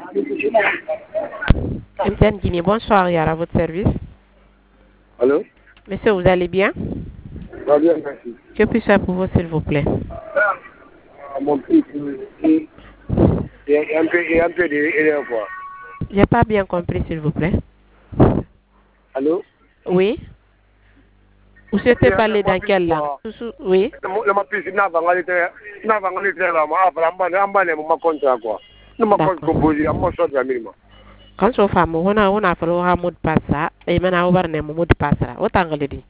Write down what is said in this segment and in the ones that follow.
MTN Guinée, bonsoir, Yara, à votre service. Allô? Monsieur, vous allez bien? Ça va bien, merci. Que puis-je faire pour vous, s'il vous plaît? Mon fils, il est un peu de quoi. J'ai pas bien compris, s'il vous plaît. Allô? Oui? Vous souhaitez parler dans quelle langue? Oui? Quand on fait on a fait un mot de passe et maintenant on va un mot de passe. Autant que le dit.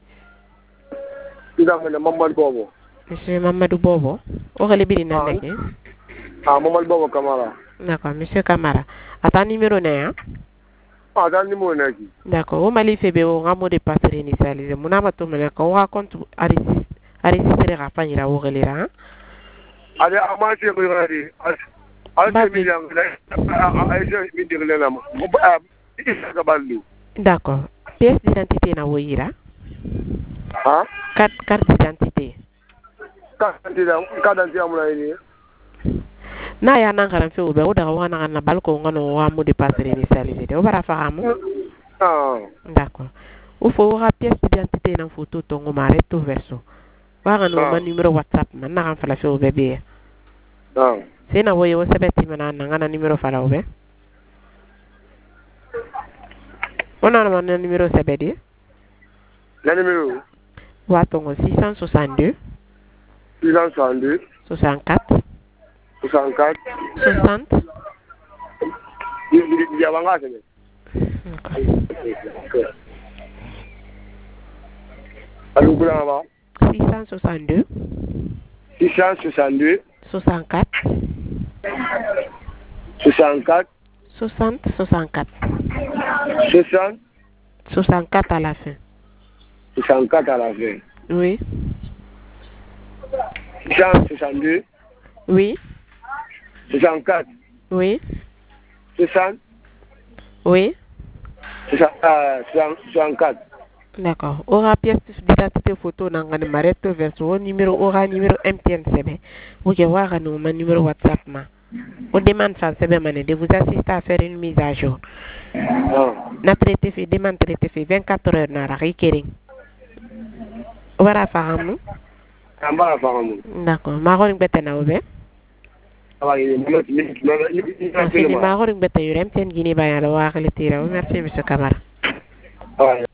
Monsieur Mamadou Bobo. On va le dire dans Mamadou Bobo Camara. D'accord, monsieur Camara. À ton numéro né, Dans le numéro né. D'accord. On m'a dit fait un mot de passe initialisé. Mon nom est Oumé. Quand on compte enregistrer la fin, il a ouvert les rangs. Allez, à moi, c'est vrai. D'accord. Pièce d'identité na woyira. Hein? Carte d'identité. Carte d'identité amuna ini. Na ya nan garan fe obe o daga wana na balko ngano wa mo de passer initialisé. O bara fahamu. Ah. D'accord. O fo wa pièce d'identité na photo tongo mare to verso. Wa ngano ma numéro WhatsApp man na kan fala fe obe be. Ah. C'est na woyo sebeti mana na ngana numéro fala obe. On a un numéro sebedi. Le numéro? Watongo 662. 662. 64. 64. 60. Il y a un allô, 662. 662. 64. 64. 60. 64. 60. 64 à la fin. 64 à la fin. Oui. 662. Oui. 64. Oui. 60. Oui. 64. D'accord. Aura pièce d'identité photo nangane mareto verso numéro aura numéro MTN CB. Vous pouvez voir nous mon numéro WhatsApp ma. On demande ça CB mané de vous assister à faire une mise à jour. Na traité fait demande traité fait 24 heures na rikering. Wara fahamu? Amba fahamu. D'accord. Maroring betena obe. Merci, Maroring beta yurem ten Guinée bayalo wa khali tira. Merci monsieur Camara.